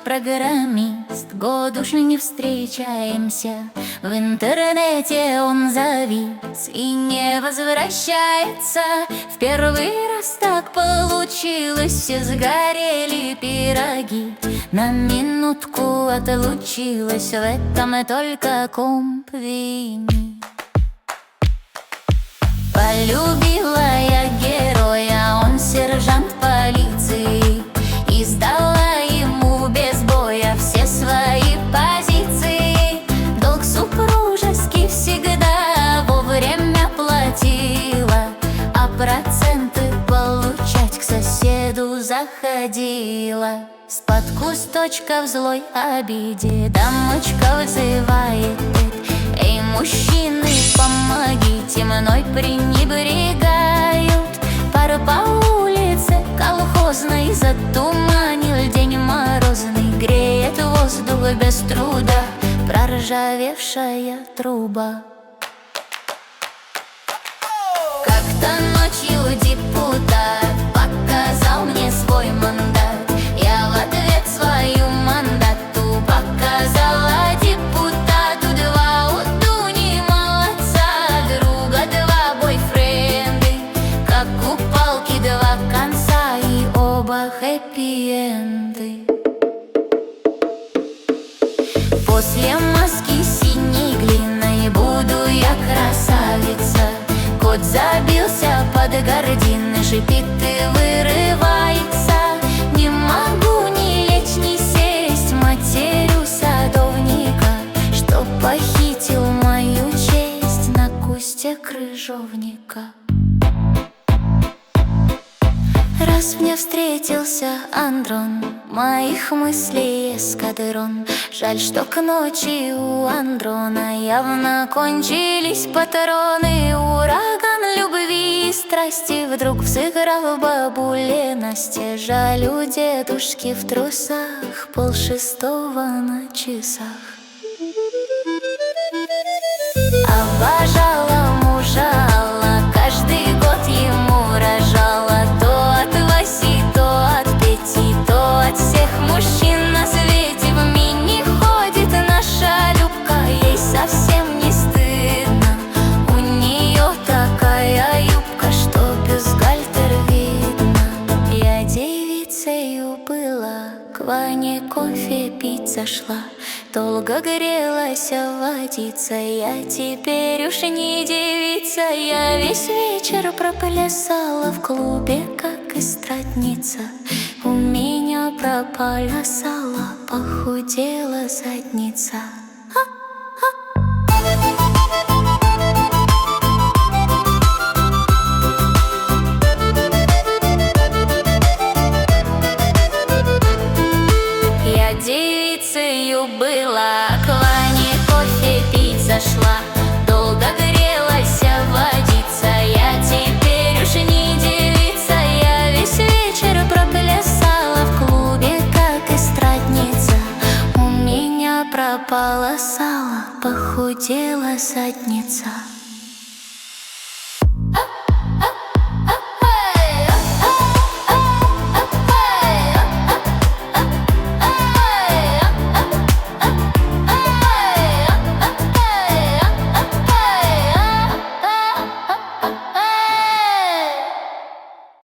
программист, год уж не встречаемся. В интернете он завис и не возвращается. В первый раз так получилось, все сгорели пироги. На минутку отлучилась, в этом и только комп винит. Полюбила я героя, он сержант полиции, и сдала ему без боя все свои позиции. Долг супружеский всегда вовремя платила, а проценты получать к соседу заходила. С-под кусточка в злой обиде дамочка вызывает: эй, мужчины, помогите, мной пренебрегают. Пар по улице колхозной затуманил день морозный, греет воздух без труда проржавевшая труба. Как-то ночью депутат показал мне свой мандат. Я в ответ свою мандату показала депутату. Два у Дуни молодца, друга два бойфренды, как у палки два конца, и оба хэппи-энды. После маски синей глиной буду я красавица. Кот забился под гардины, шипит и вырывается. Не могу ни лечь, ни сесть, матерю садовника, что похитил мою честь на кусте крыжовника. Раз мне встретился Андрон, моих мыслей эскадрон. Жаль, что к ночи у Андрона явно кончились патроны. Ураган любви и страсти вдруг взыграл в бабуле Насте. Жаль, у дедушки в трусах 5:30 на часах. Обожала мужа Алла, каждый год ему рожала. То от Васи, то от Пети, то от всех мужчин на свете. В мини ходит наша Любка, ей совсем не стыдно. У нее такая юбка, что бюстгальтер видно. Я девицею была, к Ване кофе пить зашла. Долго грелась водица, я теперь уж не девица. Я весь вечер проплясала в клубе, как эстрадница. У меня пропало сало, похудела задница. Я девицею была, к Ване кофе пить зашла. Долго грелась водица, я теперь уж не девица. Я весь вечер проплясала в клубе, как эстрадница. У меня пропало сало, похудела задница.